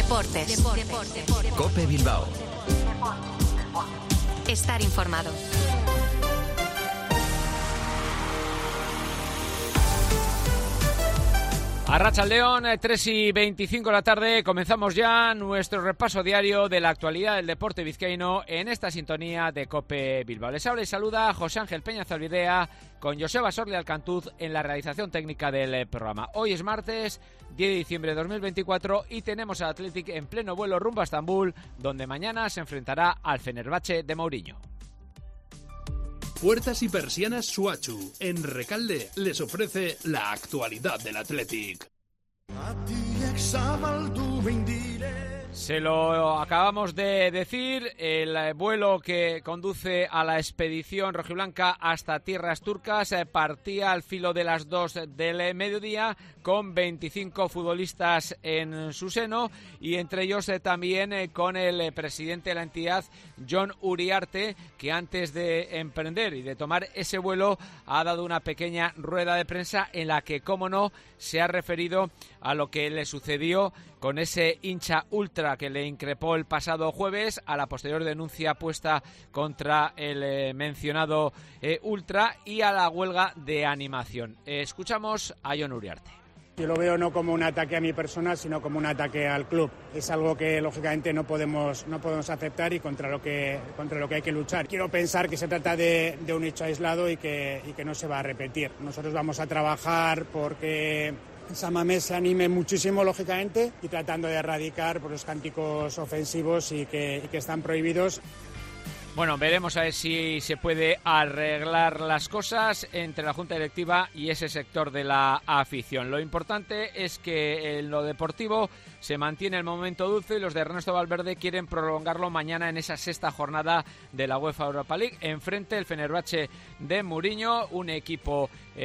Deportes. COPE Bilbao. Estar informado. Arratsaldeon, 3:25 de la tarde, comenzamos ya nuestro repaso diario de la actualidad del deporte vizcaíno en esta sintonía de COPE Bilbao. Les habla y saluda José Ángel Peña Zalbidea con Joseba Sorli Alcantuz en la realización técnica del programa. Hoy es martes 10 de diciembre de 2024 y tenemos al Athletic en pleno vuelo rumbo a Estambul, donde mañana se enfrentará al Fenerbahce de Mourinho. Puertas y persianas Suachu, en Recalde, les ofrece la actualidad del Athletic. Se lo acabamos de decir, el vuelo que conduce a la expedición rojiblanca hasta tierras turcas partía al filo de las 2 del mediodía con 25 futbolistas en su seno y entre ellos también con el presidente de la entidad, Jon Uriarte, que antes de emprender y de tomar ese vuelo ha dado una pequeña rueda de prensa en la que, cómo no, se ha referido a lo que le sucedió con ese hincha ultra que le increpó el pasado jueves, a la posterior denuncia puesta contra el mencionado ultra y a la huelga de animación. Escuchamos a Jon Uriarte. Yo lo veo no como un ataque a mi persona, sino como un ataque al club. Es algo que lógicamente no podemos aceptar y contra lo que hay que luchar. Quiero pensar que se trata de un hecho aislado y que no se va a repetir. Nosotros vamos a trabajar porque San Mamés se anime muchísimo, lógicamente, y tratando de erradicar los cánticos ofensivos y que están prohibidos. Bueno, veremos a ver si se puede arreglar las cosas entre la Junta Directiva y ese sector de la afición. Lo importante es que en lo deportivo se mantiene el momento dulce y los de Ernesto Valverde quieren prolongarlo mañana en esa sexta jornada de la UEFA Europa League. Enfrente el Fenerbahce de Mourinho, un equipo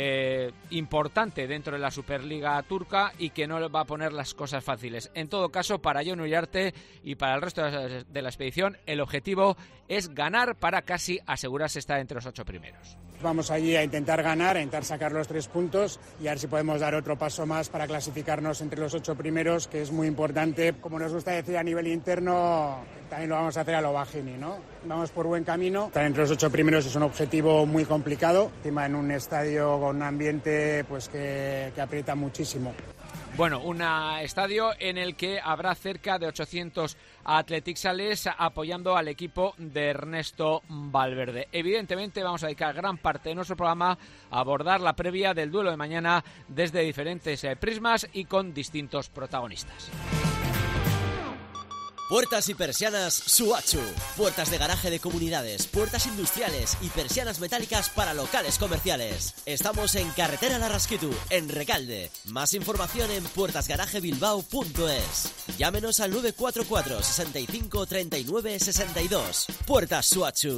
importante dentro de la Superliga turca y que no va a poner las cosas fáciles. En todo caso, para Jon Uriarte y para el resto de la expedición, el objetivo es ganar para casi asegurarse estar entre los 8 primeros. Vamos allí a intentar ganar, a intentar sacar los 3 puntos y a ver si podemos dar otro paso más para clasificarnos entre los 8 primeros, que es muy importante. Como nos gusta decir a nivel interno, también lo vamos a hacer a lo Bajini, ¿no? Vamos por buen camino. Estar entre los 8 primeros es un objetivo muy complicado, encima en un estadio con un ambiente pues que aprieta muchísimo. Bueno, un estadio en el que habrá cerca de 800 atleticales apoyando al equipo de Ernesto Valverde. Evidentemente vamos a dedicar gran parte de nuestro programa a abordar la previa del duelo de mañana desde diferentes prismas y con distintos protagonistas. Puertas y persianas Suachu. Puertas de garaje de comunidades, puertas industriales y persianas metálicas para locales comerciales. Estamos en Carretera Larrasquitu, en Recalde. Más información en puertasgaragebilbao.es. Llámenos al 944 65 39 62. Puertas Suachu.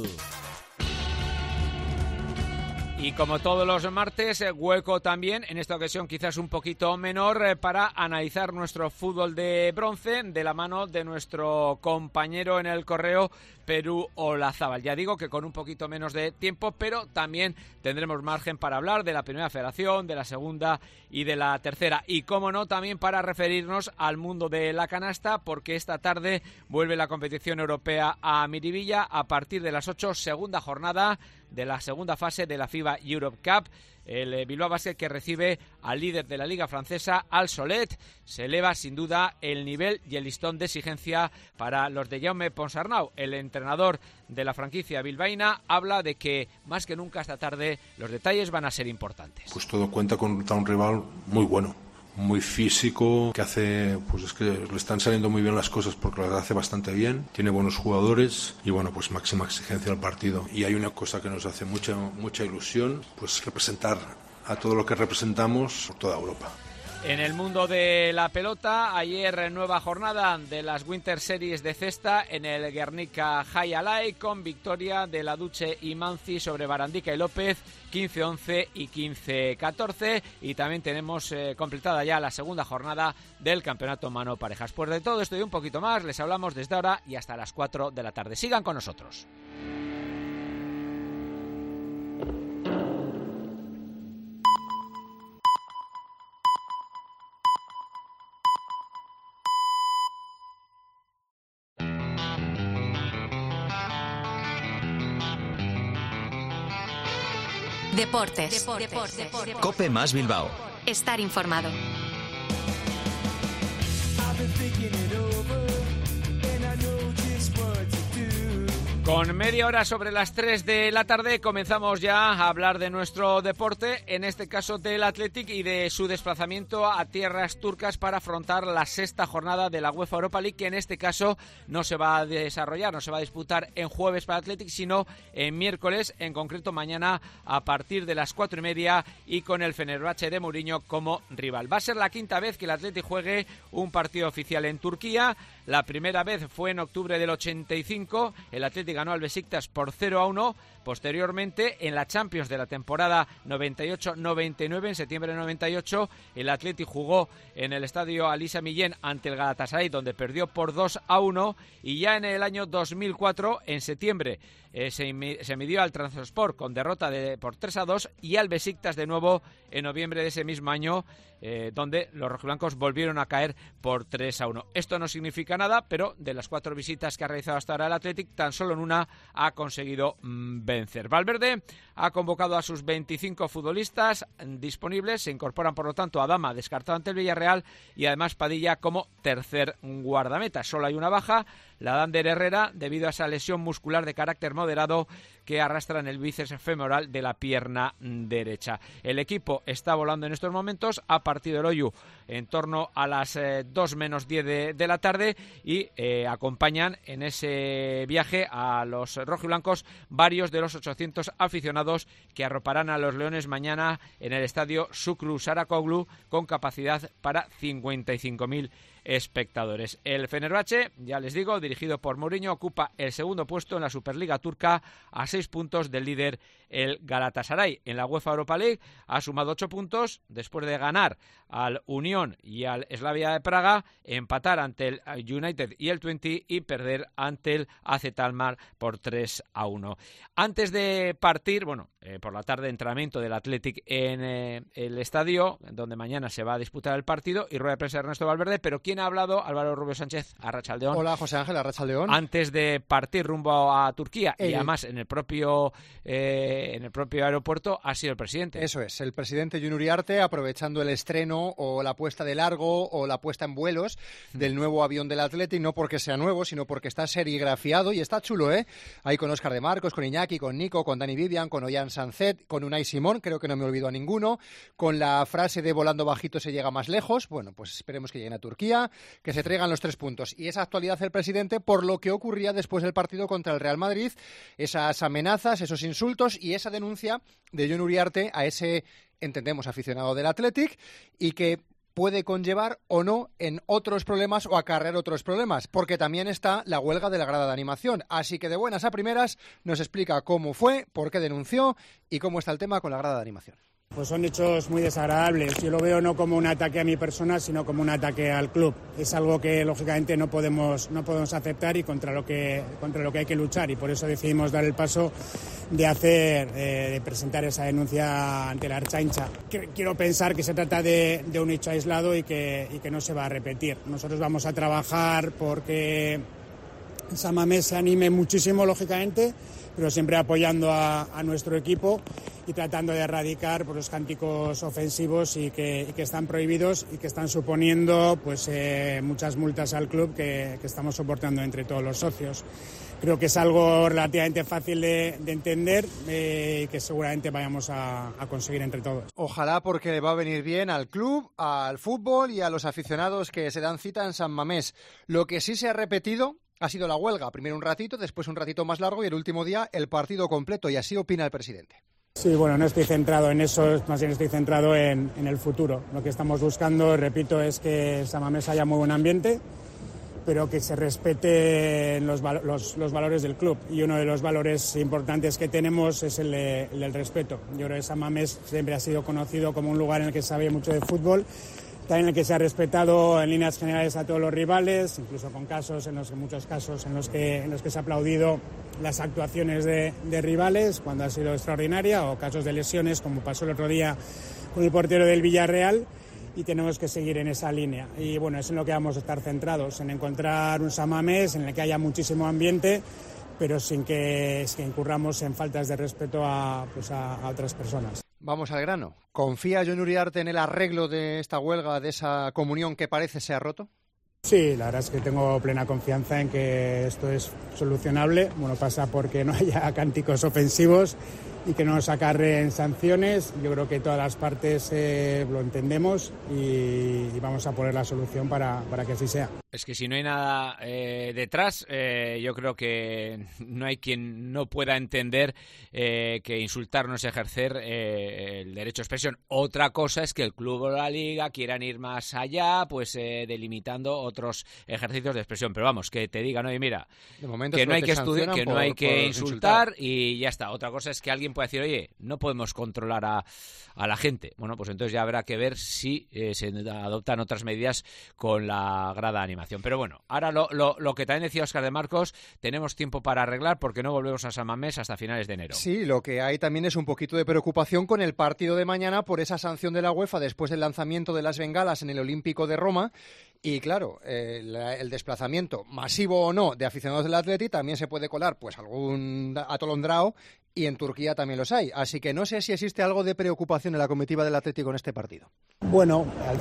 Y como todos los martes, hueco también, en esta ocasión quizás un poquito menor, para analizar nuestro fútbol de bronce de la mano de nuestro compañero en el correo, Perú Olazábal. Ya digo que con un poquito menos de tiempo, pero también tendremos margen para hablar de la primera federación, de la segunda y de la tercera. Y cómo no, también para referirnos al mundo de la canasta, porque esta tarde vuelve la competición europea a Miribilla a partir de las 8, segunda jornada de la segunda fase de la FIBA Europe Cup. El Bilbao Basket, que recibe al líder de la Liga Francesa, al Solet. Se eleva sin duda el nivel y el listón de exigencia para los de Jaume Ponsarnau. El entrenador de la franquicia bilbaína habla de que más que nunca esta tarde los detalles van a ser importantes. Pues todo cuenta contra un rival muy bueno, muy físico, que hace, pues es que le están saliendo muy bien las cosas porque las hace bastante bien, tiene buenos jugadores y bueno, pues máxima exigencia al partido. Y hay una cosa que nos hace mucha ilusión, pues representar a todo lo que representamos por toda Europa. En el mundo de la pelota, ayer nueva jornada de las Winter Series de cesta en el Guernica High Alai, con victoria de la Duce y Manzi sobre Barandica y López, 15-11 y 15-14, y también tenemos completada ya la segunda jornada del campeonato mano parejas. Pues de todo esto y un poquito más les hablamos desde ahora y hasta las 4 de la tarde. Sigan con nosotros. Deportes. Cope más Bilbao. Estar informado. Con media hora sobre las 3 de la tarde comenzamos ya a hablar de nuestro deporte, en este caso del Athletic y de su desplazamiento a tierras turcas para afrontar la sexta jornada de la UEFA Europa League, que en este caso no se va a desarrollar, no se va a disputar en jueves para el Athletic, sino en miércoles, en concreto mañana a partir de las 4:30 y con el Fenerbahce de Mourinho como rival. Va a ser la quinta vez que el Athletic juegue un partido oficial en Turquía. La primera vez fue en octubre del 85, el Athletic ganó al Besiktas por 0-1. Posteriormente, en la Champions de la temporada 98-99, en septiembre de 98, el Athletic jugó en el estadio Alisa Millén ante el Galatasaray, donde perdió por 2-1, y ya en el año 2004, en septiembre, se midió al Trabzonspor con derrota por 3-2 y al Besiktas de nuevo en noviembre de ese mismo año, donde los rojiblancos volvieron a caer por 3-1. Esto no significa nada, pero de las 4 visitas que ha realizado hasta ahora el Athletic, tan solo en una ha conseguido vencer. Valverde ha convocado a sus 25 futbolistas disponibles, se incorporan por lo tanto a Adama, descartado ante el Villarreal, y además Padilla como tercer guardameta. Solo hay una baja, la de Ander Herrera, debido a esa lesión muscular de carácter moderado que arrastra en el bíceps femoral de la pierna derecha. El equipo está volando en estos momentos, ha partido el Oyu en torno a las 2 menos 10 de la tarde y acompañan en ese viaje a los rojiblancos varios de los 800 aficionados que arroparán a los Leones mañana en el estadio Şükrü Saracoğlu, con capacidad para 55.000 espectadores. El Fenerbahce, ya les digo, dirigido por Mourinho, ocupa el segundo puesto en la Superliga turca a 6 puntos del líder, el Galatasaray. En la UEFA Europa League ha sumado 8 puntos después de ganar al Unión y al Slavia de Praga, empatar ante el United y el Twente y perder ante el AZ Alkmaar por 3-1. Antes de partir, por la tarde, entrenamiento del Athletic en el estadio donde mañana se va a disputar el partido y rueda de prensa de Ernesto Valverde, pero ¿quién ha hablado? Álvaro Rubio Sánchez, Arratsaldeón. Hola, José Ángel, Arratsaldeón. Antes de partir rumbo a Turquía y además en el propio aeropuerto ha sido el presidente. Eso es, el presidente Jun Uriarte, aprovechando el estreno o la puesta de largo o la puesta en vuelos del nuevo avión del Athletic, no porque sea nuevo, sino porque está serigrafiado y está chulo, ¿eh? Ahí con Óscar de Marcos, con Iñaki, con Nico, con Dani Vivian, con Ollán Sanzet, con Unai Simón, creo que no me olvido a ninguno, con la frase de volando bajito se llega más lejos. Bueno, pues esperemos que lleguen a Turquía, que se traigan los 3 puntos. Y esa actualidad del presidente por lo que ocurría después del partido contra el Real Madrid, esas amenazas, esos insultos y esa denuncia de Jun Uriarte a ese, entendemos, aficionado del Athletic, y que puede conllevar o no en otros problemas o acarrear otros problemas, porque también está la huelga de la grada de animación. Así que de buenas a primeras nos explica cómo fue, por qué denunció y cómo está el tema con la grada de animación. Pues son hechos muy desagradables. Yo lo veo no como un ataque a mi persona, sino como un ataque al club. Es algo que lógicamente no podemos aceptar y contra lo que hay que luchar, y por eso decidimos dar el paso de presentar esa denuncia ante la Ertzaintza. Quiero pensar que se trata de un hecho aislado y que no se va a repetir. Nosotros vamos a trabajar porque San Mamés se anime muchísimo, lógicamente, pero siempre apoyando a nuestro equipo y tratando de erradicar los cánticos ofensivos y que están prohibidos y que están suponiendo muchas multas al club que estamos soportando entre todos los socios. Creo que es algo relativamente fácil de entender y que seguramente vayamos a conseguir entre todos. Ojalá, porque le va a venir bien al club, al fútbol y a los aficionados que se dan cita en San Mamés. Lo que sí se ha repetido ha sido la huelga. Primero un ratito, después un ratito más largo y el último día el partido completo, y así opina el presidente. Sí, no estoy centrado en eso, más bien estoy centrado en el futuro. Lo que estamos buscando, repito, es que en San Mamés haya muy buen ambiente, pero que se respeten los valores del club. Y uno de los valores importantes que tenemos es el del respeto. Yo creo que San Mamés siempre ha sido conocido como un lugar en el que se sabe mucho de fútbol, también en el que se ha respetado en líneas generales a todos los rivales, incluso con muchos casos en los que se ha aplaudido las actuaciones de rivales cuando ha sido extraordinaria, o casos de lesiones como pasó el otro día con el portero del Villarreal, y tenemos que seguir en esa línea. Y es en lo que vamos a estar centrados, en encontrar un San Mamés en el que haya muchísimo ambiente, pero sin que incurramos en faltas de respeto a otras personas. Vamos al grano. ¿Confía Jon Uriarte en el arreglo de esta huelga, de esa comunión que parece se ha roto? Sí, la verdad es que tengo plena confianza en que esto es solucionable. Bueno, pasa porque no haya cánticos ofensivos y que no nos acarreen sanciones. Yo creo que todas las partes lo entendemos y vamos a poner la solución para que así sea. Es que si no hay nada detrás, yo creo que no hay quien no pueda entender que insultar no es ejercer el derecho a expresión. Otra cosa es que el club o la liga quieran ir más allá, pues delimitando otros ejercicios de expresión. Pero vamos, que te digan, oye, mira, que no hay que estudiar, que no hay que insultar y ya está. Otra cosa es que alguien pueda decir, oye, no podemos controlar a la gente. Bueno, pues entonces ya habrá que ver si se adoptan otras medidas con la grada animal. Pero bueno, ahora lo que también decía Óscar de Marcos, tenemos tiempo para arreglar porque no volvemos a San Mamés hasta finales de enero. Sí, lo que hay también es un poquito de preocupación con el partido de mañana por esa sanción de la UEFA después del lanzamiento de las bengalas en el Olímpico de Roma. Y claro, el desplazamiento, masivo o no, de aficionados del Atleti también se puede colar pues algún atolondrado, y en Turquía también los hay. Así que no sé si existe algo de preocupación en la comitiva del Atleti con este partido. Bueno, al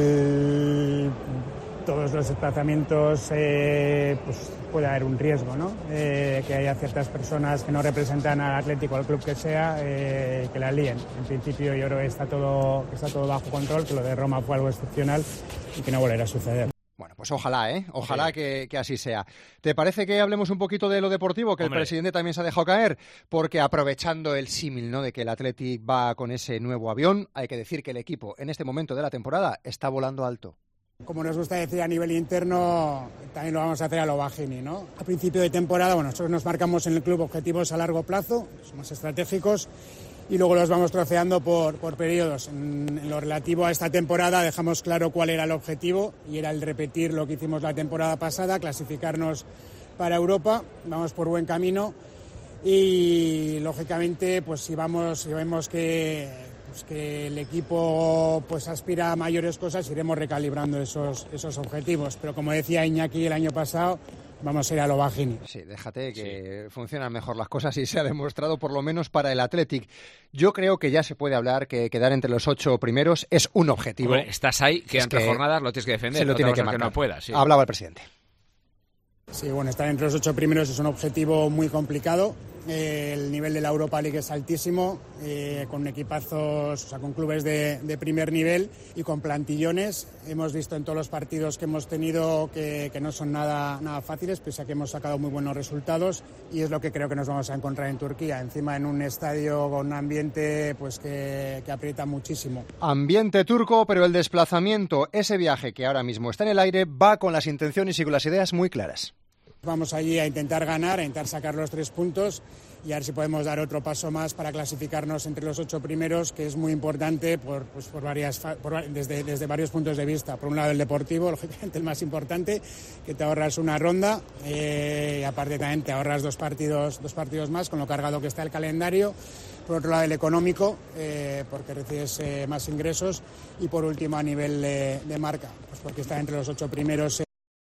final todos los desplazamientos pues puede haber un riesgo, ¿no? Que haya ciertas personas que no representan al Atlético, al club que sea, que la líen. En principio yo creo que está todo bajo control, que lo de Roma fue algo excepcional y que no volverá a suceder. Bueno, pues ojalá, ojalá que así sea. ¿Te parece que hablemos un poquito de lo deportivo, que Hombre, el presidente también se ha dejado caer? Porque aprovechando el símil, ¿no?, de que el Athletic va con ese nuevo avión, hay que decir que el equipo en este momento de la temporada está volando alto. Como nos gusta decir a nivel interno, también lo vamos a hacer a lo Bajini, ¿no? A principio de temporada, bueno, nosotros nos marcamos en el club objetivos a largo plazo, somos estratégicos, y luego los vamos troceando por periodos. En lo relativo a esta temporada dejamos claro cuál era el objetivo, y era el repetir lo que hicimos la temporada pasada, clasificarnos para Europa. Vamos por buen camino y, lógicamente, pues si vemos que el equipo pues aspira a mayores cosas, iremos recalibrando esos objetivos. Pero como decía Iñaki el año pasado, vamos a ir a lo Bajini. Sí, déjate que funcionan mejor las cosas y se ha demostrado por lo menos para el Athletic. Yo creo que ya se puede hablar que quedar entre los 8 primeros es un objetivo. Hombre, estás ahí, quedan 3 jornadas, lo tienes que defender. Se lo tiene que marcar. Que no puedas, sí. Hablaba el presidente. Sí, bueno, estar entre los 8 primeros es un objetivo muy complicado. El nivel de la Europa League es altísimo, con equipazos, o sea, con clubes de primer nivel y con plantillones. Hemos visto en todos los partidos que hemos tenido que no son nada fáciles, pese a que hemos sacado muy buenos resultados, y es lo que creo que nos vamos a encontrar en Turquía, encima en un estadio con un ambiente pues que aprieta muchísimo. Ambiente turco, pero el desplazamiento, ese viaje que ahora mismo está en el aire, va con las intenciones y con las ideas muy claras. Vamos allí a intentar ganar, a intentar sacar los 3 puntos y a ver si podemos dar otro paso más para clasificarnos entre los 8 primeros, que es muy importante desde varios puntos de vista. Por un lado, el deportivo, lógicamente el más importante, que te ahorras una ronda, y aparte también te ahorras dos partidos más con lo cargado que está el calendario. Por otro lado, el económico, porque recibes más ingresos, y por último, a nivel de marca, pues porque está entre los 8 primeros.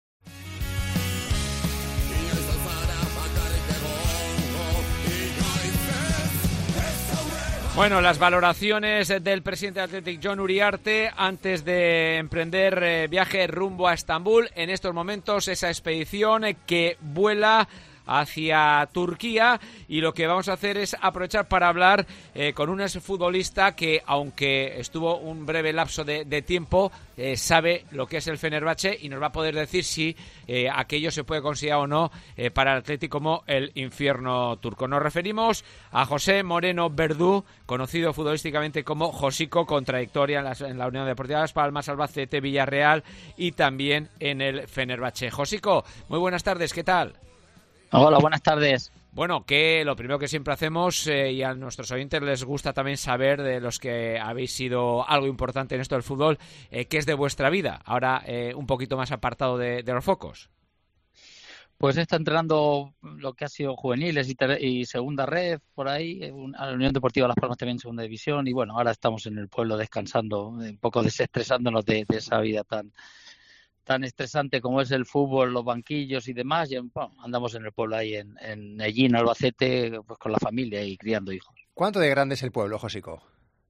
Bueno, las valoraciones del presidente del Athletic, Jon Uriarte, antes de emprender viaje rumbo a Estambul. En estos momentos esa expedición que vuela hacia Turquía, y lo que vamos a hacer es aprovechar para hablar con un exfutbolista que, aunque estuvo un breve lapso de tiempo, sabe lo que es el Fenerbahce y nos va a poder decir si aquello se puede considerar o no para el Athletic como el infierno turco. Nos referimos a José Moreno Verdú, conocido futbolísticamente como Josico, con trayectoria en la Unión Deportiva Las Palmas, Albacete, Villarreal y también en el Fenerbahce. Josico, muy buenas tardes, ¿qué tal? Hola, buenas tardes. Bueno, que lo primero que siempre hacemos, y a nuestros oyentes les gusta también saber, de los que habéis sido algo importante en esto del fútbol, ¿qué es de vuestra vida? Ahora un poquito más apartado de los focos. Pues está entrenando lo que ha sido juveniles y segunda red, por ahí, a la Unión Deportiva Las Palmas también en segunda división, y bueno, ahora estamos en el pueblo descansando, un poco desestresándonos de esa vida tan tan estresante como es el fútbol, los banquillos y demás, y, bueno, andamos en el pueblo ahí en Ellín, Albacete, pues con la familia y criando hijos. ¿Cuánto de grande es el pueblo, Josico?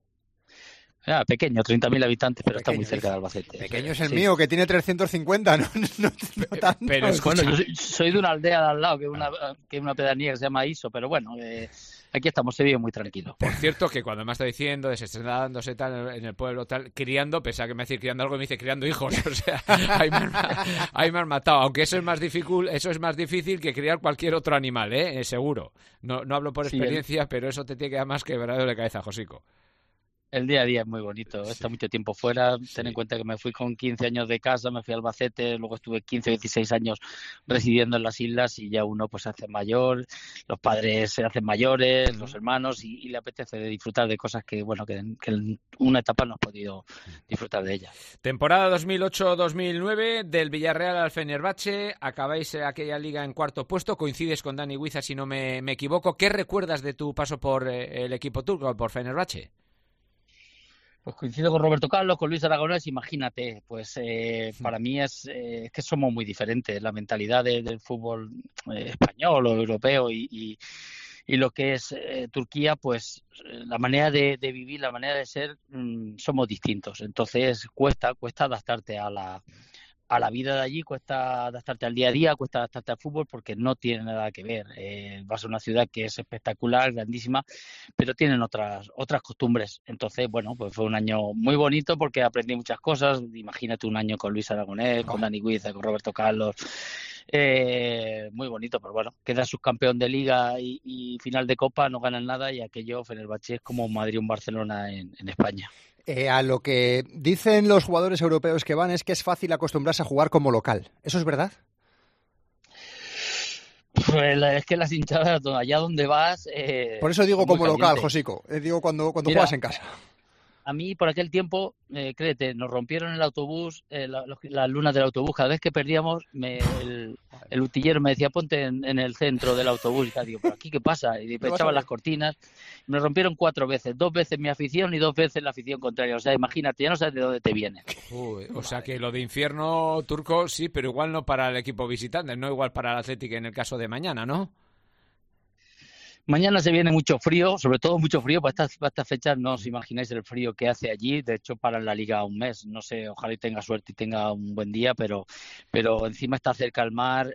Pequeño, 30.000 habitantes, pero Pequeño, está muy cerca de Albacete. Pequeño es el mío, que tiene 350, no tanto. Pero bueno, yo soy de una aldea de al lado, que es una pedanía que se llama Iso, pero bueno, aquí estamos, se vive muy tranquilo. Por cierto, que cuando me está diciendo, desestrenándose tal, en el pueblo tal, criando, pensaba que me decía criando algo y me dice criando hijos. O sea, ahí me han matado. Aunque eso es más difícil que criar cualquier otro animal, seguro. No hablo por experiencia, pero eso te tiene que dar más quebrado de cabeza, Josico. El día a día es muy bonito, está mucho tiempo fuera, ten en cuenta que me fui con 15 años de casa, me fui a Albacete, luego estuve 15 o 16 años residiendo en las islas y ya uno pues se hace mayor, los padres se hacen mayores, los hermanos y le apetece disfrutar de cosas que en una etapa no has podido disfrutar de ellas. Temporada 2008-2009, del Villarreal al Fenerbahce, acabáis aquella liga en cuarto puesto, coincides con Dani Huiza si no me equivoco. ¿Qué recuerdas de tu paso por el equipo turco, por Fenerbahce? Pues coincido con Roberto Carlos, con Luis Aragonés, imagínate, pues para mí es que somos muy diferentes, la mentalidad del fútbol español o europeo y lo que es Turquía, pues la manera de vivir, la manera de ser, somos distintos, entonces cuesta adaptarte a la vida de allí, cuesta adaptarte al día a día, cuesta adaptarte al fútbol porque no tiene nada que ver. Vas a una ciudad que es espectacular, grandísima, pero tienen otras costumbres. Entonces, bueno, pues fue un año muy bonito porque aprendí muchas cosas. Imagínate un año con Luis Aragonés, con Dani Huiza, con Roberto Carlos. Muy bonito, pero bueno, queda subcampeón de Liga y final de Copa, no ganan nada y aquello, Fenerbahce, es como Madrid o un Barcelona en España. A lo que dicen los jugadores europeos que van es que es fácil acostumbrarse a jugar como local. ¿Eso es verdad? Pues es que las hinchadas, allá donde vas... Por eso digo como local, Josico. Digo cuando juegas en casa. A mí, por aquel tiempo, créete, nos rompieron el autobús, las lunas del autobús. Cada vez que perdíamos, el utillero me decía, ponte en el centro del autobús. Y tal. Digo, ¿pero aquí qué pasa? Y me echaban las cortinas. Me rompieron 4 veces. 2 veces mi afición y 2 veces la afición contraria. O sea, imagínate, ya no sabes de dónde te viene. O sea, que lo de infierno turco sí, pero igual no para el equipo visitante, no igual para el Athletic en el caso de mañana, ¿no? Mañana se viene mucho frío, sobre todo mucho frío. Para estas fechas no os imagináis el frío que hace allí. De hecho, para la Liga un mes. No sé, ojalá y tenga suerte y tenga un buen día, pero encima está cerca al mar.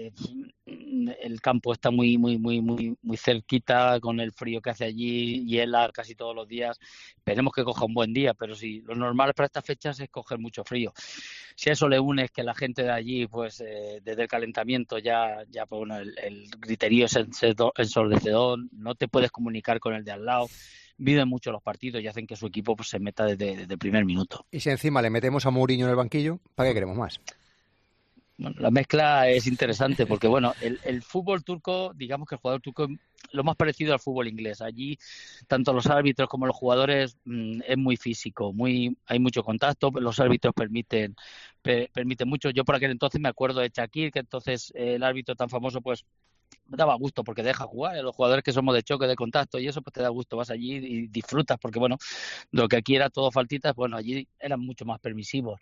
El campo está muy cerquita con el frío que hace allí, hiela casi todos los días. Esperemos que coja un buen día, pero sí, lo normal para estas fechas es coger mucho frío. Si a eso le unes que la gente de allí, pues desde el calentamiento ya pues, bueno, el griterío es ensordecedor, no te puedes comunicar con el de al lado. Viven mucho los partidos y hacen que su equipo pues, se meta desde el primer minuto. Y si encima le metemos a Mourinho en el banquillo, ¿para qué queremos más? Bueno, la mezcla es interesante porque, bueno, el fútbol turco, digamos que el jugador turco es lo más parecido al fútbol inglés. Allí, tanto los árbitros como los jugadores es muy físico, hay mucho contacto, los árbitros permiten mucho. Yo por aquel entonces me acuerdo de Shakir, que entonces el árbitro tan famoso, pues me daba gusto porque deja jugar. Los jugadores que somos de choque, de contacto y eso, pues te da gusto. Vas allí y disfrutas porque, bueno, lo que aquí era todo faltitas, bueno, allí eran mucho más permisivos.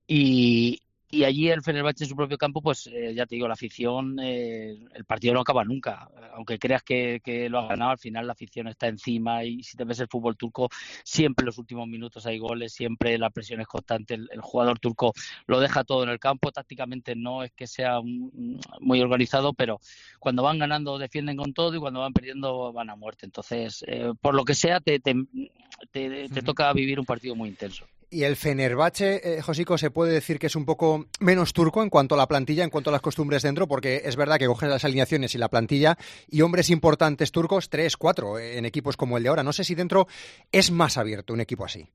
Y allí el Fenerbahce en su propio campo, pues ya te digo, la afición, el partido no acaba nunca. Aunque creas que lo ha ganado, al final la afición está encima y si te ves el fútbol turco, siempre en los últimos minutos hay goles, siempre la presión es constante. El jugador turco lo deja todo en el campo, tácticamente no es que sea muy organizado, pero cuando van ganando defienden con todo y cuando van perdiendo van a muerte. Entonces, por lo que sea, te toca vivir un partido muy intenso. Y el Fenerbahce, Josico, se puede decir que es un poco menos turco en cuanto a la plantilla, en cuanto a las costumbres dentro, porque es verdad que coges las alineaciones y la plantilla y hombres importantes turcos, 3, 4 en equipos como el de ahora. No sé si dentro es más abierto un equipo así.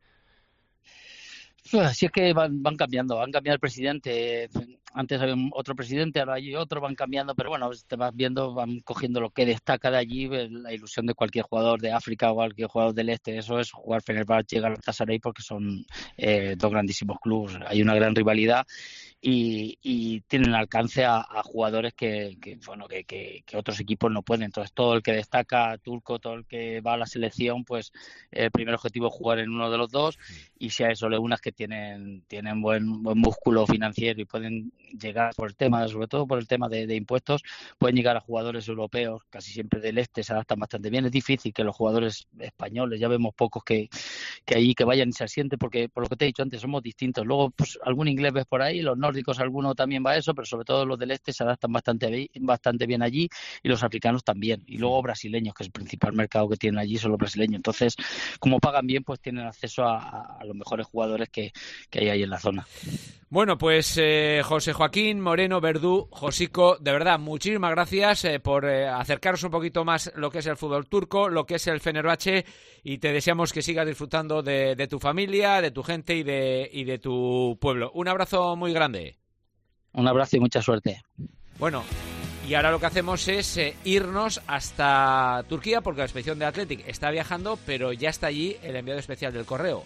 Sí, es que van cambiando el presidente. Antes había otro presidente, ahora hay otro, van cambiando, pero bueno, te vas viendo, van cogiendo lo que destaca de allí, la ilusión de cualquier jugador de África o cualquier jugador del este, eso es jugar Fenerbahce y Galatasaray porque son 2 grandísimos clubes, hay una gran rivalidad y tienen alcance a jugadores que otros equipos no pueden. Entonces todo el que destaca, Turco, todo el que va a la selección, pues el primer objetivo es jugar en uno de los dos, y si a eso le unas que tienen buen músculo financiero y pueden llegar sobre todo por el tema de impuestos, pueden llegar a jugadores europeos, casi siempre del este, se adaptan bastante bien. Es difícil que los jugadores españoles, ya vemos pocos que allí que vayan y se asienten, porque por lo que te he dicho antes somos distintos. Luego pues algún inglés ves por ahí, los nórdicos alguno también va a eso, pero sobre todo los del este se adaptan bastante bien allí, y los africanos también. Y luego brasileños, que es el principal mercado que tienen allí, son los brasileños. Entonces, como pagan bien, pues tienen acceso a los mejores jugadores que hay ahí en la zona. Bueno, pues José Joaquín Moreno Verdú, Josico, de verdad, muchísimas gracias por acercaros un poquito más lo que es el fútbol turco, lo que es el Fenerbahce, y te deseamos que sigas disfrutando de tu familia, de tu gente y de tu pueblo. Un abrazo muy grande. Un abrazo y mucha suerte. Bueno, y ahora lo que hacemos es irnos hasta Turquía, porque la expedición de Athletic está viajando, pero ya está allí el enviado especial del Correo.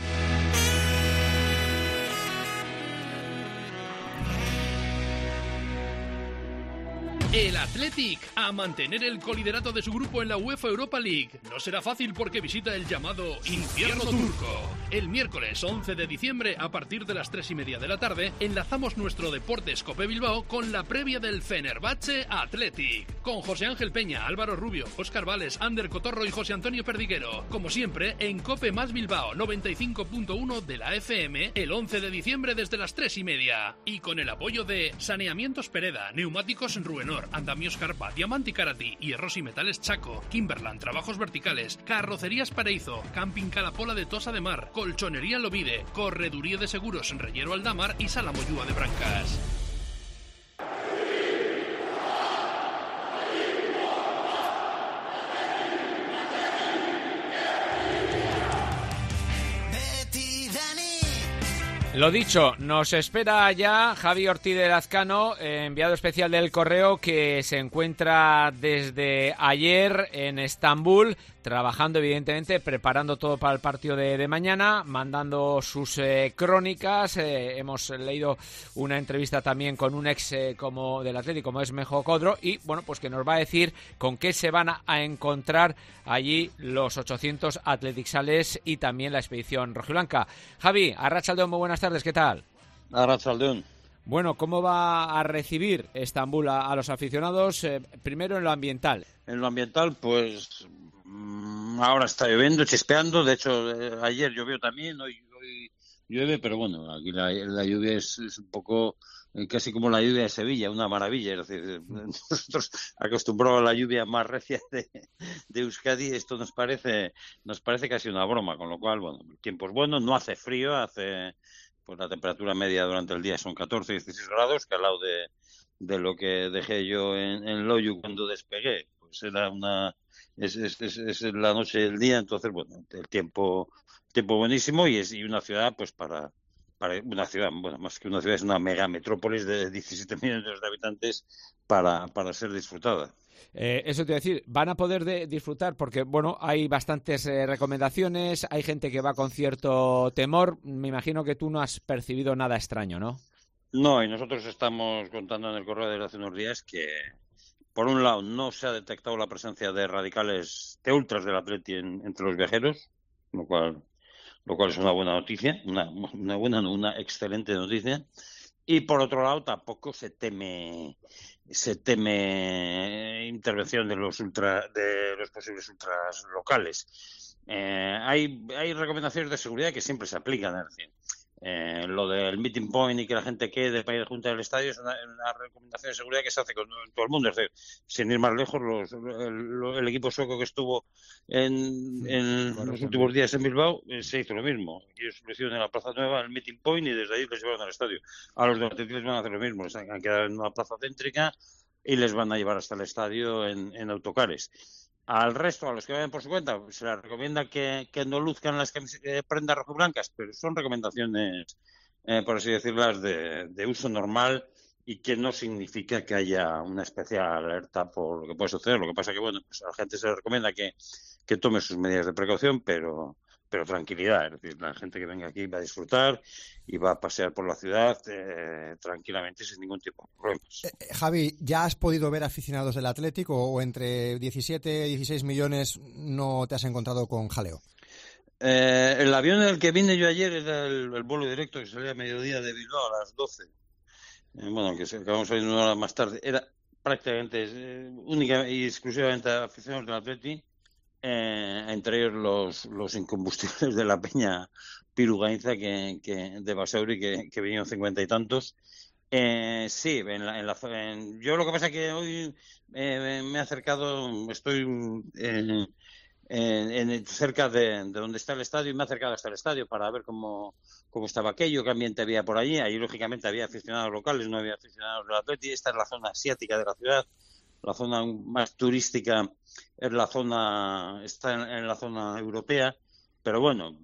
El Athletic a mantener el coliderato de su grupo en la UEFA Europa League. No será fácil porque visita el llamado Infierno Turco. El miércoles 11 de diciembre, a partir de las 3:30 de la tarde, enlazamos nuestro Deportes Cope Bilbao con la previa del Fenerbahce Athletic. Con José Ángel Peña, Álvaro Rubio, Óscar Vales, Ander Cotorro y José Antonio Perdiguero. Como siempre, en Cope más Bilbao 95.1 de la FM, el 11 de diciembre desde las 3:30. Y con el apoyo de Saneamientos Pereda, Neumáticos Ruenor, Andamios Carpa, Diamante y Karati, Hierros y Metales Chaco, Kimberland, Trabajos Verticales, Carrocerías Pareizo, Camping Calapola de Tosa de Mar, Colchonería Lovide, Correduría de Seguros en Reyero Aldamar y Sala Moyúa de Brancas. Lo dicho, nos espera ya Javi Ortiz de Lazcano, enviado especial del Correo, que se encuentra desde ayer en Estambul, trabajando evidentemente, preparando todo para el partido de mañana, mandando sus crónicas. Hemos leído una entrevista también con un ex como del Atlético, como es Mejo Codro, y bueno, pues que nos va a decir con qué se van a encontrar allí los 800 atletixales y también la expedición rojiblanca. Javi, arratsaldeon, muy buenas tardes, ¿qué tal? Arratsaldeon. Bueno, ¿cómo va a recibir Estambul a los aficionados? Primero en lo ambiental. En lo ambiental, pues ahora está lloviendo, chispeando. De hecho, ayer llovió también, hoy llueve, pero bueno, aquí la lluvia es un poco casi como la lluvia de Sevilla, una maravilla. Es decir, nosotros acostumbrados a la lluvia más recia de Euskadi, esto nos parece casi una broma, con lo cual, bueno, el tiempo es bueno, no hace frío, pues la temperatura media durante el día son 14-16 grados, que al lado de lo que dejé yo en Loiu cuando despegué, pues era es la noche y el día. Entonces, bueno, el tiempo buenísimo, y una ciudad, pues para una ciudad, bueno, más que una ciudad, es una mega metrópolis de 17 millones de habitantes para ser disfrutada. Eso te iba a decir, van a poder disfrutar porque, bueno, hay bastantes recomendaciones, hay gente que va con cierto temor. Me imagino que tú no has percibido nada extraño, ¿no? No, y nosotros estamos contando en el Correo desde hace unos días que, por un lado, no se ha detectado la presencia de radicales, de ultras del Atleti entre los viajeros, lo cual es una buena noticia, una excelente noticia. Y por otro lado, tampoco se teme intervención de los posibles ultras locales. Hay recomendaciones de seguridad que siempre se aplican, es decir, lo del meeting point y que la gente quede para ir junto al estadio es una recomendación de seguridad que se hace con todo el mundo. Es decir, sin ir más lejos, el equipo sueco que estuvo en los últimos días en Bilbao se hizo lo mismo. Ellos lo hicieron en la Plaza Nueva, en el meeting point, y desde ahí les llevaron al estadio. A los de Atleti les van a hacer lo mismo, les han quedado en una plaza céntrica y les van a llevar hasta el estadio en autocares. Al resto, a los que vayan por su cuenta, se les recomienda que no luzcan las prendas rojiblancas, pero son recomendaciones, por así decirlas, de uso normal, y que no significa que haya una especial alerta por lo que puede suceder. Lo que pasa que, bueno, pues a la gente se le recomienda que tome sus medidas de precaución, pero pero tranquilidad, es decir, la gente que venga aquí va a disfrutar y va a pasear por la ciudad tranquilamente sin ningún tipo de problemas. Javi, ¿ya has podido ver aficionados del Atlético o entre 17 y 16 millones no te has encontrado con jaleo? El avión en el que vine yo ayer era el vuelo directo que salía a mediodía de Bilbao a las 12. Bueno, que acabamos saliendo una hora más tarde. Era prácticamente única y exclusivamente aficionados del Atleti, entre ellos los incombustibles de la peña pirugainza de Basauri que vinieron 50 y tantos. Sí, yo lo que pasa es que hoy me he acercado, estoy cerca de donde está el estadio y me he acercado hasta el estadio para ver cómo estaba aquello, qué ambiente había por allí. Ahí lógicamente había aficionados locales, no había aficionados del Atleti. Esta es la zona asiática de la ciudad, la zona más turística está en la zona europea, pero bueno,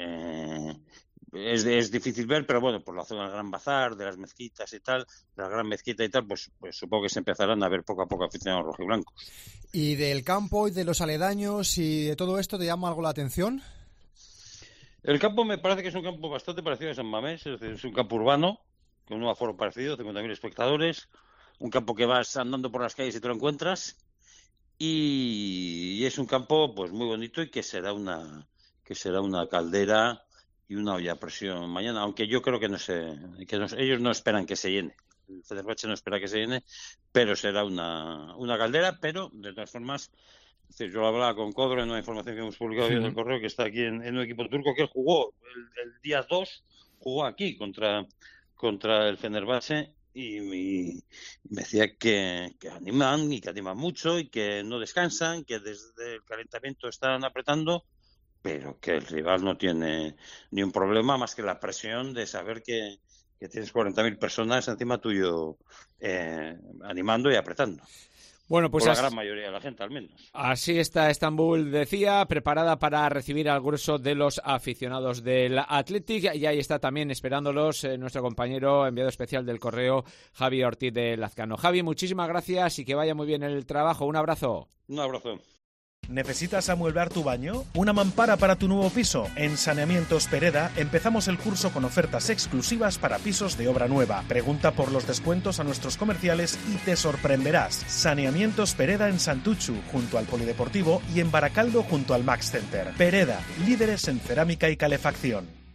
es difícil ver, pero bueno, por la zona del Gran Bazar, de las mezquitas y tal, de la Gran Mezquita y tal, pues supongo que se empezarán a ver poco a poco aficionados rojiblancos. ¿Y del campo y de los aledaños y de todo esto te llama algo la atención? El campo me parece que es un campo bastante parecido a San Mamés, es decir, es un campo urbano, con un aforo parecido, 50.000 espectadores, un campo que vas andando por las calles y te lo encuentras, y es un campo pues muy bonito y que será una caldera y una olla a presión mañana, aunque yo creo que ellos no esperan que se llene. El Fenerbahce no espera que se llene, pero será una caldera, pero de todas formas, es decir, yo lo hablaba con Codro en una información que hemos publicado hoy en el correo, que está aquí en un equipo turco, que él jugó el día 2, jugó aquí contra el Fenerbahce y me decía que animan y que animan mucho y que no descansan, que desde el calentamiento están apretando, pero que el rival no tiene ni un problema más que la presión de saber que tienes 40.000 personas encima tuyo animando y apretando. Bueno, pues por la gran mayoría de la gente, al menos. Así está Estambul, decía, preparada para recibir al grueso de los aficionados del Athletic. Y ahí está también esperándolos nuestro compañero enviado especial del correo, Javi Ortiz de Lazcano. Javi, muchísimas gracias y que vaya muy bien el trabajo. Un abrazo. Un abrazo. ¿Necesitas amueblar tu baño? ¿Una mampara para tu nuevo piso? En Saneamientos Pereda empezamos el curso con ofertas exclusivas para pisos de obra nueva. Pregunta por los descuentos a nuestros comerciales y te sorprenderás. Saneamientos Pereda en Santuchu, junto al Polideportivo, y en Baracaldo, junto al Max Center. Pereda, líderes en cerámica y calefacción.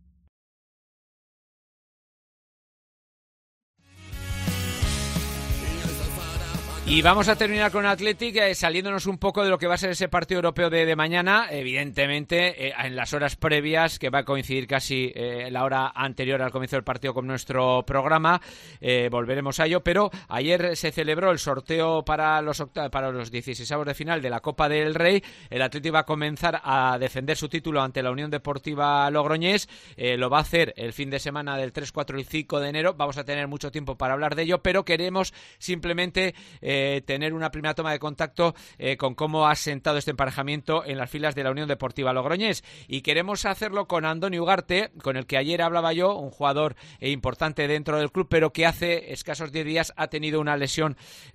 Y vamos a terminar con Athletic, saliéndonos un poco de lo que va a ser ese partido europeo de mañana. Evidentemente, en las horas previas, que va a coincidir casi la hora anterior al comienzo del partido con nuestro programa, volveremos a ello. Pero ayer se celebró el sorteo para los 16avos de final de la Copa del Rey. El Athletic va a comenzar a defender su título ante la Unión Deportiva Logroñés. Lo va a hacer el fin de semana del 3, 4 y 5 de enero. Vamos a tener mucho tiempo para hablar de ello, pero queremos simplemente tener una primera toma de contacto con cómo ha sentado este emparejamiento en las filas de la Unión Deportiva Logroñés, y queremos hacerlo con Andoni Ugarte, con el que ayer hablaba yo, un jugador importante dentro del club, pero que hace escasos 10 días ha tenido una lesión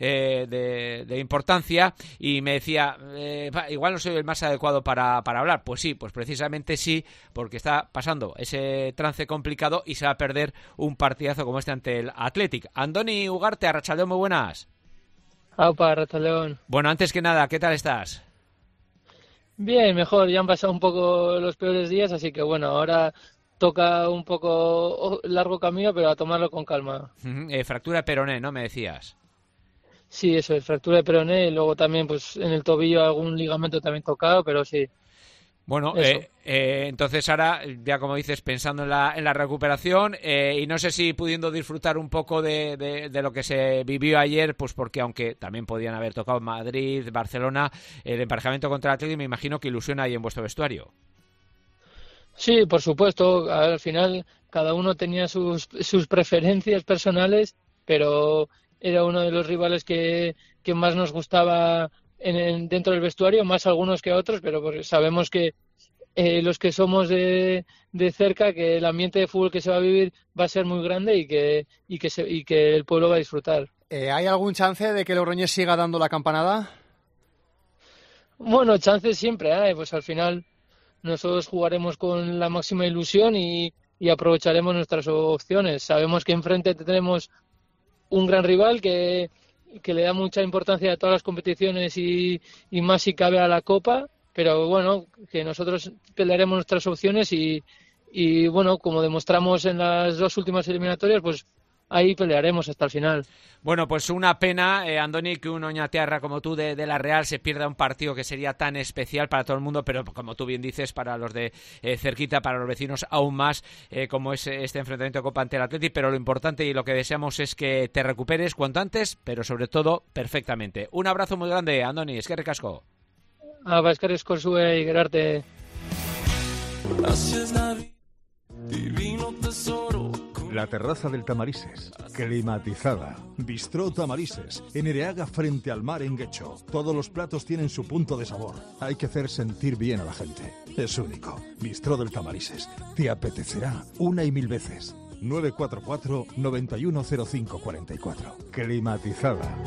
de importancia, y me decía, igual no soy el más adecuado para hablar. Pues sí, pues precisamente sí, porque está pasando ese trance complicado y se va a perder un partidazo como este ante el Athletic. Andoni Ugarte, arratsaldeon, muy buenas. Aupa, arratsaldeon. Bueno, antes que nada, ¿qué tal estás? Bien, mejor, ya han pasado un poco los peores días, así que bueno, ahora toca un poco largo camino, pero a tomarlo con calma. Fractura de peroné, ¿no? Me decías. Sí, eso es, fractura de peroné, y luego también pues en el tobillo algún ligamento también tocado, pero sí. Bueno, entonces ahora, ya como dices, pensando en la recuperación, y no sé si pudiendo disfrutar un poco de lo que se vivió ayer, pues porque aunque también podían haber tocado Madrid, Barcelona, el emparejamiento contra el Atlético, me imagino que ilusiona ahí en vuestro vestuario. Sí, por supuesto, al final cada uno tenía sus preferencias personales, pero era uno de los rivales que más nos gustaba dentro del vestuario, más algunos que otros, pero pues sabemos que los que somos de cerca, que el ambiente de fútbol que se va a vivir va a ser muy grande y que el pueblo va a disfrutar. ¿Hay algún chance de que Logroñés siga dando la campanada? Bueno, chances siempre hay, pues al final nosotros jugaremos con la máxima ilusión y aprovecharemos nuestras opciones. Sabemos que enfrente tenemos un gran rival que le da mucha importancia a todas las competiciones y más si cabe a la Copa, pero bueno, que nosotros pelearemos nuestras opciones y bueno, como demostramos en las 2 últimas eliminatorias, pues ahí pelearemos hasta el final. Bueno, pues una pena, Andoni, que un oñatiarra como tú de la Real se pierda un partido que sería tan especial para todo el mundo, pero como tú bien dices, para los de cerquita, para los vecinos aún más, como es este enfrentamiento de Copa ante el Athletic, pero lo importante y lo que deseamos es que te recuperes cuanto antes, pero sobre todo perfectamente. Un abrazo muy grande, Andoni, eskerrik asko. Eskerrik asko zue y gerarte. Divino tesoro. La terraza del Tamarises, climatizada. Bistró Tamarises, en Ereaga frente al mar en Guecho. Todos los platos tienen su punto de sabor. Hay que hacer sentir bien a la gente. Es único. Bistró del Tamarises. Te apetecerá 1 y 1000 veces. 944 910544. Climatizada.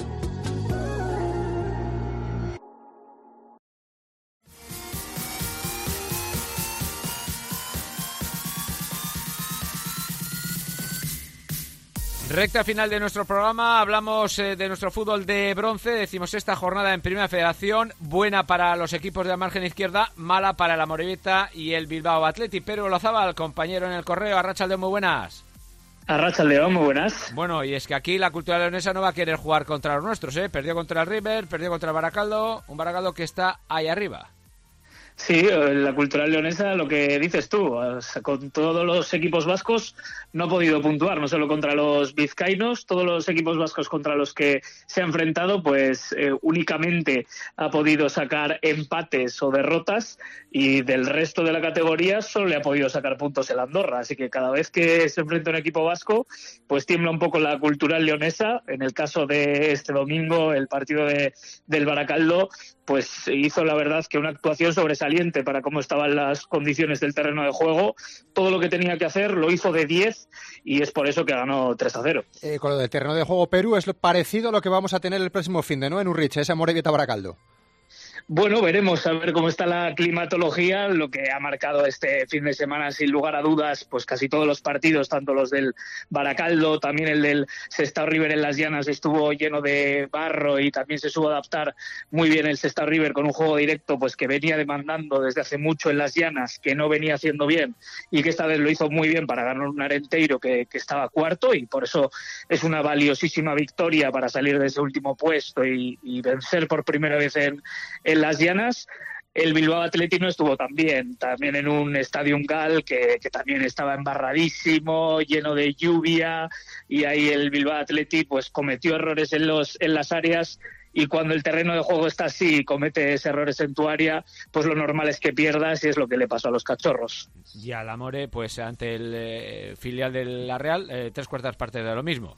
Recta final de nuestro programa, hablamos de nuestro fútbol de bronce, decimos esta jornada en Primera Federación, buena para los equipos de la margen izquierda, mala para el Amorebieta y el Bilbao Athletic. Pedro Olazábal, compañero en el correo, Arratsaldeon, muy buenas. Arratsaldeon, muy buenas. Bueno, y es que aquí la cultura leonesa no va a querer jugar contra los nuestros, perdió contra el River, perdió contra el Baracaldo, un Baracaldo que está ahí arriba. Sí, la cultural leonesa, lo que dices tú, con todos los equipos vascos no ha podido puntuar, no solo contra los vizcaínos, todos los equipos vascos contra los que se ha enfrentado, pues únicamente ha podido sacar empates o derrotas y del resto de la categoría solo le ha podido sacar puntos el Andorra, así que cada vez que se enfrenta un equipo vasco, pues tiembla un poco la cultural leonesa. En el caso de este domingo, el partido del Baracaldo, pues hizo la verdad que una actuación sobresaliente para cómo estaban las condiciones del terreno de juego. Todo lo que tenía que hacer lo hizo de 10 y es por eso que ganó 3-0. Con lo del terreno de juego Perú es parecido a lo que vamos a tener el próximo fin de, ¿no? En Urriche, ese Amorebieta Baracaldo. Bueno, veremos a ver cómo está la climatología, lo que ha marcado este fin de semana, sin lugar a dudas, pues casi todos los partidos, tanto los del Baracaldo, también el del Sestao River en las Llanas estuvo lleno de barro y también se supo adaptar muy bien el Sestao River con un juego directo pues que venía demandando desde hace mucho en las Llanas, que no venía haciendo bien y que esta vez lo hizo muy bien para ganar un Arenteiro que estaba cuarto y por eso es una valiosísima victoria para salir de ese último puesto y vencer por primera vez en las Llanas. El Bilbao Athletic no estuvo tan bien, también en un Stadium Gal que también estaba embarradísimo, lleno de lluvia, y ahí el Bilbao Athletic pues cometió errores en las áreas, y cuando el terreno de juego está así y cometes errores en tu área, pues lo normal es que pierdas, y es lo que le pasó a los cachorros. Y al Amore, pues ante el filial de la Real, 3/4 partes de lo mismo.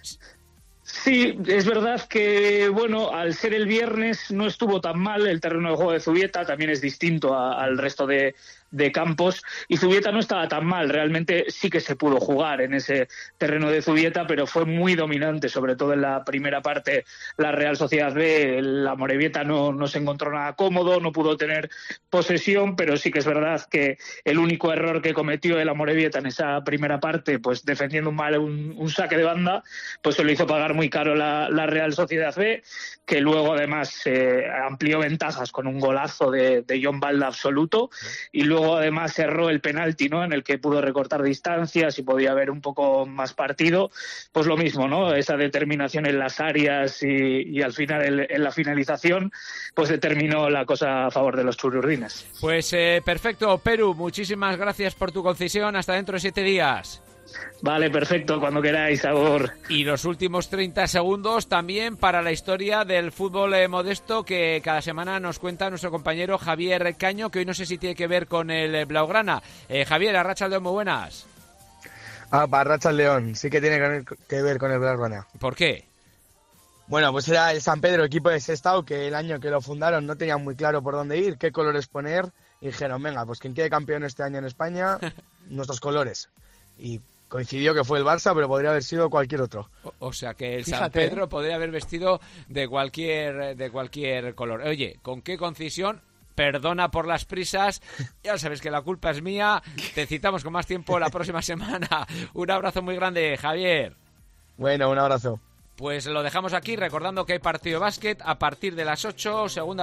Sí, es verdad que, bueno, al ser el viernes no estuvo tan mal el terreno de juego de Zubieta, también es distinto al resto de campos, y Zubieta no estaba tan mal, realmente sí que se pudo jugar en ese terreno de Zubieta, pero fue muy dominante, sobre todo en la primera parte la Real Sociedad B, la Amorebieta no se encontró nada cómodo, no pudo tener posesión, pero sí que es verdad que el único error que cometió el Amorebieta en esa primera parte, pues defendiendo mal un saque de banda, pues se lo hizo pagar muy caro la Real Sociedad B, que luego además amplió ventajas con un golazo de John Balda absoluto, y luego además cerró el penalti, ¿no?, en el que pudo recortar distancias y podía haber un poco más partido. Pues lo mismo, ¿no?, esa determinación en las áreas y al final en la finalización pues determinó la cosa a favor de los chururdines. Pues perfecto, Perú, muchísimas gracias por tu concesión, hasta dentro de 7 días. Vale, perfecto, cuando queráis, Agur. Y los últimos 30 segundos también para la historia del fútbol modesto que cada semana nos cuenta nuestro compañero Javier Caño, que hoy no sé si tiene que ver con el Blaugrana. Javier, Arratsaldeon, muy buenas. Arratsaldeon, sí que tiene que ver con el Blaugrana. ¿Por qué? Bueno, pues era el San Pedro, equipo de Sestao, que el año que lo fundaron no tenían muy claro por dónde ir, qué colores poner, y dijeron, venga, pues quien quede campeón este año en España, nuestros colores. Y coincidió que fue el Barça, pero podría haber sido cualquier otro. O sea que el San Pedro podría haber vestido de cualquier color. Oye, ¿con qué concisión? perdona por las prisas, ya sabes que la culpa es mía, te citamos con más tiempo la próxima semana. Un abrazo muy grande, Javier. Bueno, un abrazo. Pues lo dejamos aquí, recordando que hay partido de básquet a partir de las 8, segunda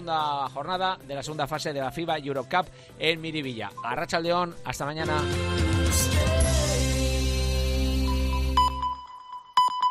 jornada de la segunda fase de la FIBA Eurocup en Miribilla. Arratsaldeon, hasta mañana.